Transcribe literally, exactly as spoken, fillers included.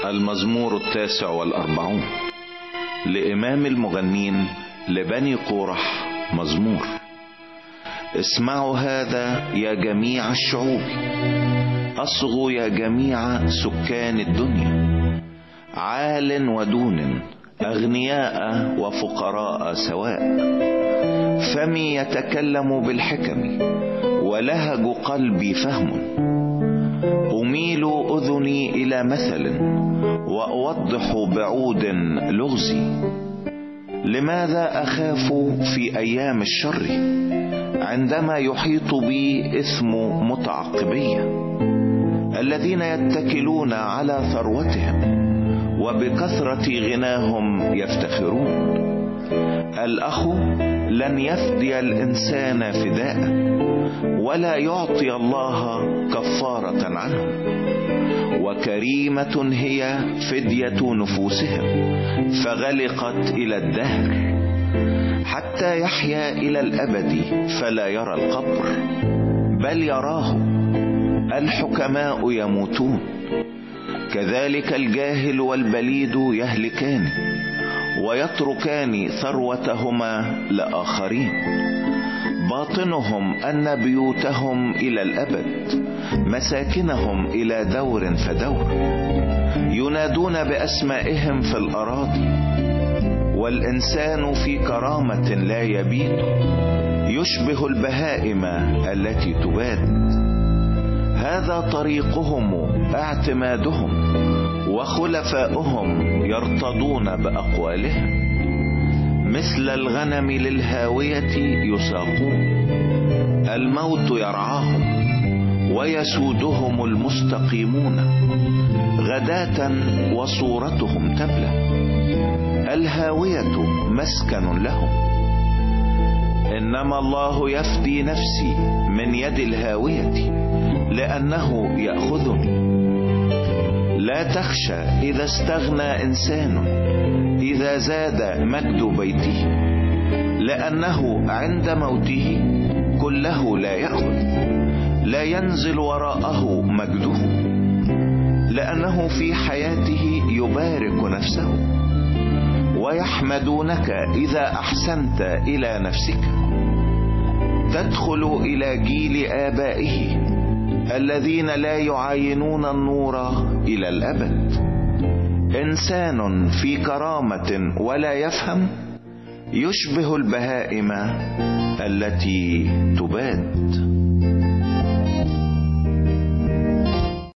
المزمور التاسع والأربعون لإمام المغنين لبني قورح. مزمور: اسمعوا هذا يا جميع الشعوب، أصغوا يا جميع سكان الدنيا، عال ودون، أغنياء وفقراء سواء. فمي يتكلم بالحكم، ولهج قلبي فهم. أميل أذني إلى مثل، وأوضح بعود لغزي. لماذا أخاف في أيام الشر، عندما يحيط بي إثم متعقبية؟ الذين يتكلون على ثروتهم، وبكثرة غناهم يفتخرون. الأخ لن يفدي الإنسان فداء، ولا يعطي الله كفارة عنه. وكريمة هي فدية نفوسهم، فغلقت إلى الدهر، حتى يحيا إلى الأبد فلا يرى القبر، بل يراه. الحكماء يموتون، كذلك الجاهل والبليد يهلكان، ويتركان ثروتهما لآخرين. باطنهم أن بيوتهم إلى الأبد، مساكنهم إلى دور فدور. ينادون بأسمائهم في الأراضي، والإنسان في كرامة لا يبيت، يشبه البهائم التي تباد. هذا طريقهم اعتمادهم، وخلفاؤهم يرتضون بأقوالهم. مثل الغنم للهاوية يساقون، الموت يرعاهم، ويسودهم المستقيمون. غداة وصورتهم تبلى، الهاوية مسكن لهم. إنما الله يفدي نفسي من يد الهاوية، لأنه يأخذني. لا تخشى إذا استغنى إنسان، إذا زاد مجد بيته، لأنه عند موته كله لا يأخذ، لا ينزل وراءه مجده. لأنه في حياته يبارك نفسه، ويحمدونك إذا أحسنت إلى نفسك. تدخل إلى جيل آبائه الذين لا يعاينون النور إلى الأبد. إنسان في كرامة ولا يفهم، يشبه البهائم التي تباد.